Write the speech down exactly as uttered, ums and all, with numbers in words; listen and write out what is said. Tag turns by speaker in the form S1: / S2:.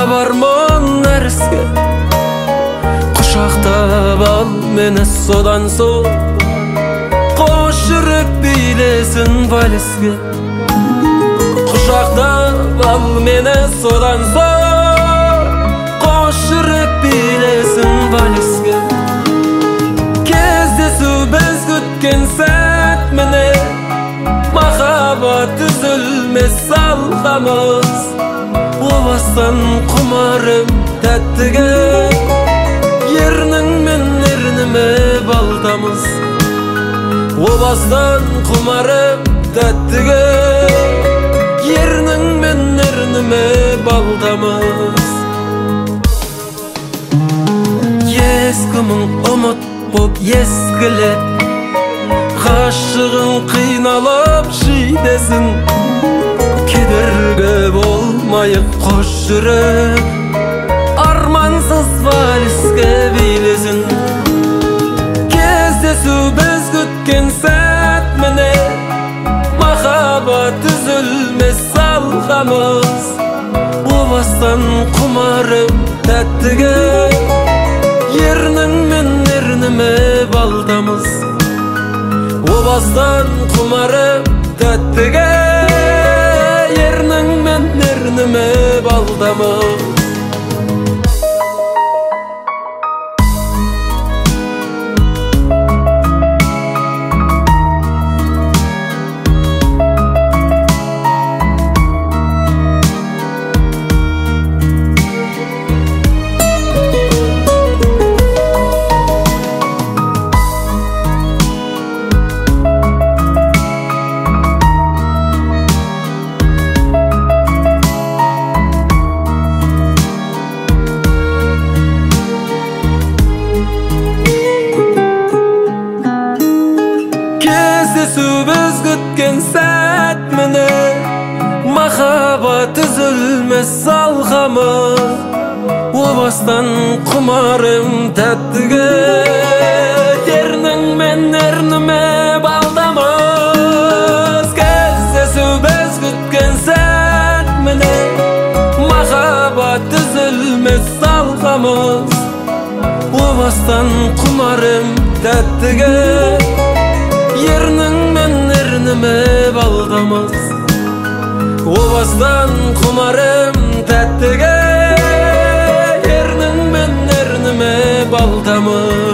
S1: бармон нәрске, құшақтап ал мені содан соң, қош жүрек билесін вальске. Құшақтап ал мені содан соң, қош жүрек билесін вальске. Кездесу біз күткен сәт міне, махаббат үзілмес алғамыз. О бастан құмарым тәттіге, ернің мен ерніме балтамыз. О бастан құмарым тәттіге, ернің мен ерніме балтамыз. Ескі мұң ұмыт боп ескіле, ғашығың қиналып жидесін. Кедергі болмайық қош жүрек, армансыз вальске билесін. Кездесу біз күткен сәт міне, махаббат үзілмес алғамыз. О бастан құмарым тәттіге, ернің мен ерніме балтамыз. О бастан құмарым тәттіге, ернің мен ерніме балтамыз. Кездесу біз күткен сәт міне, махаббат үзілмес алғамыз. О бастан құмарым тәттіге, ернің мен ерніме балтамыз. Кездесу біз күткен сәт міне, махаббат үзілмес алғамыз. О бастан құмарым тәттіге, ернің мен ерніме балтамыз. О бастан құмарым тәттіге, ернің мен ерніме балтамыз.